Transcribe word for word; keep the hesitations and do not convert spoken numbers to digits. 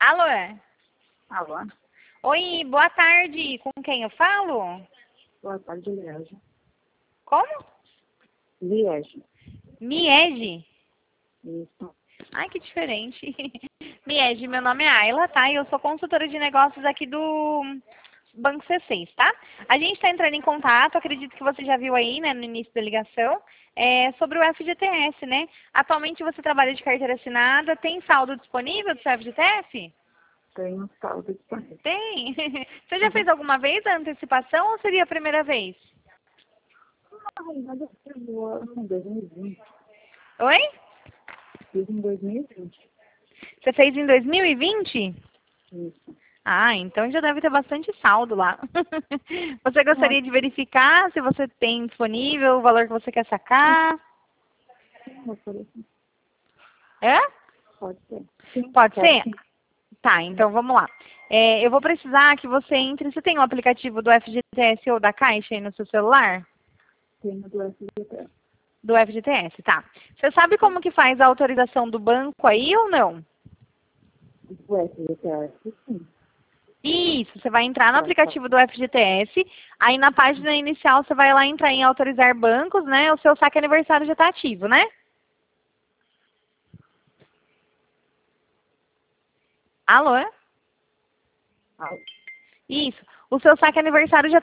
Alô? Alô? Oi, boa tarde. Com quem eu falo? Boa tarde, Liege. Como? Liege. Miege? Isso. Ai, que diferente. Miege, meu nome é Ayla, tá? E eu sou consultora de negócios aqui do Banco C seis, tá? A gente está entrando em contato, acredito que você já viu aí, né, no início da ligação, é, sobre o F G T S, né? Atualmente você trabalha de carteira assinada, tem saldo disponível do seu F G T S? Tem um saldo disponível. Tem. Você já Uhum. fez alguma vez a antecipação ou seria a primeira vez? Na realidade, eu fiz o ano em dois mil e vinte. Oi? Fiz em dois mil e vinte. Você fez em dois mil e vinte? Isso. Ah, então já deve ter bastante saldo lá. Você Pode gostaria de verificar se você tem disponível o valor que você quer sacar? sim, eu falei assim. É? Pode ser. Sim, Pode quero ser? sim. Tá, então vamos lá. É, eu vou precisar que você entre. Você tem o aplicativo do F G T S ou da Caixa aí no seu celular? Tenho do F G T S. Do F G T S, tá. Você sabe como que faz a autorização do banco aí ou não? Do F G T S, sim. Isso, você vai entrar no Tá, tá. aplicativo do F G T S, aí na página inicial você vai lá entrar em autorizar bancos, né? O seu saque aniversário já está ativo, né? Alô? Ah, Isso. O seu saque aniversário já